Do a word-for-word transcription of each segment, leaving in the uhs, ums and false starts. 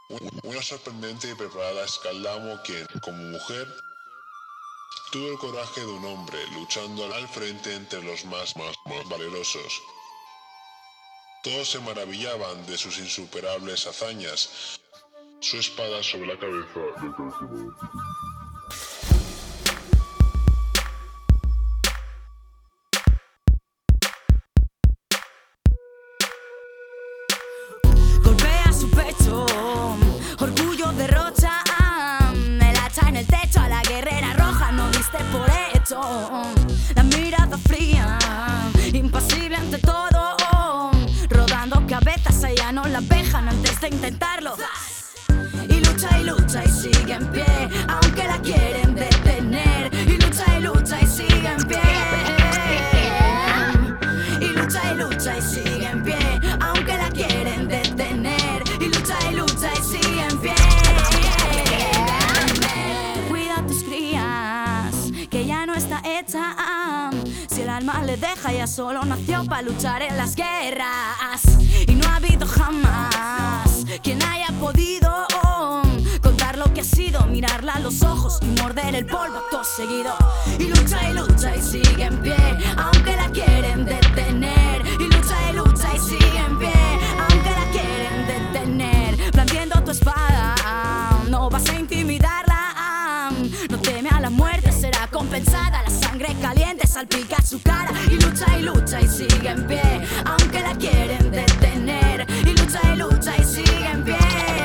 Una sorprendente y preparada Scaldamo quien, como mujer, tuvo el coraje de un hombre luchando al frente entre los más, más, más valerosos. Todos se maravillaban de sus insuperables hazañas. Su espada sobre la cabeza del traicionado. Golpea su pecho, orgullo derrocha, el hacha en el techo, a la guerrera roja no diste por hecho. La mirada fría, impasible ante todo, rodando cabezas, a ella no la dejan antes de intentarlo. Y lucha y lucha y sigue en pie, aunque la quieren detener. Y lucha y lucha y sigue en pie. Y lucha y lucha y sigue en pie, aunque la quieren detener. Y lucha y lucha y sigue en pie. Cuida a tus crías, que ya no está hecha. Si el alma le deja, ya solo nació para luchar en las guerras. Y no ha habido jamás quien haya podido contar lo que ha sido, mirarla a los ojos y morder el polvo acto seguido. Y lucha y lucha y sigue en pie, aunque la quieren detener. Y lucha y lucha y sigue en pie, aunque la quieren detener. Blandiendo tu espada, no vas a intimidarla. No teme a la muerte, será compensada. La sangre caliente salpica su cara. Y lucha y lucha y sigue en pie, aunque la quieren detener. Y lucha y lucha y sigue en pie.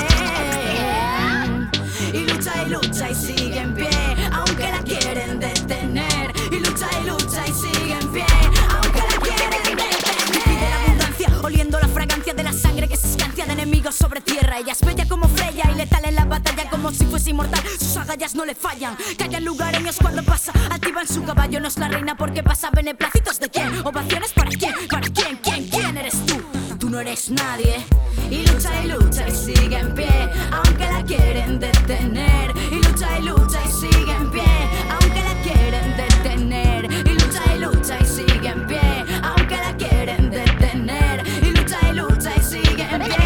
Y lucha y lucha y sigue en pie, aunque la quieren detener. Y lucha y lucha y sigue en pie, aunque la quieren detener. Pide la abundancia, oliendo la fragancia de la sangre que se escancia de enemigos sobre tierra. Ella es bella como Freya y letal en la batalla, como si fuese inmortal. Sus agallas no le fallan, callan lugareños cuando pasa. Activan su caballo, no es la reina porque pasa. Beneplácitos de quién, ovaciones para quién, para quién, quién, quién eres tú. Tú no eres nadie. Y lucha y lucha y sigue en pie, aunque la quieren detener. Y lucha y lucha y sigue en pie, aunque la quieren detener. Y lucha y lucha y sigue en pie, aunque la quieren detener. Y lucha y lucha y sigue en pie.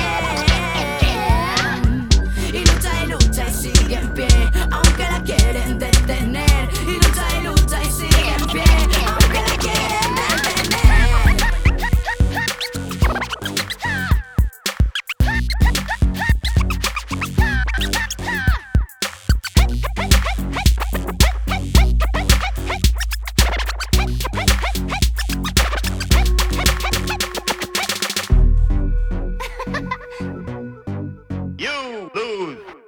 Y lucha y lucha y sigue en pie, aunque la quieren detener. Y lucha y lucha y sigue en pie, aunque la quieren detener. You lose.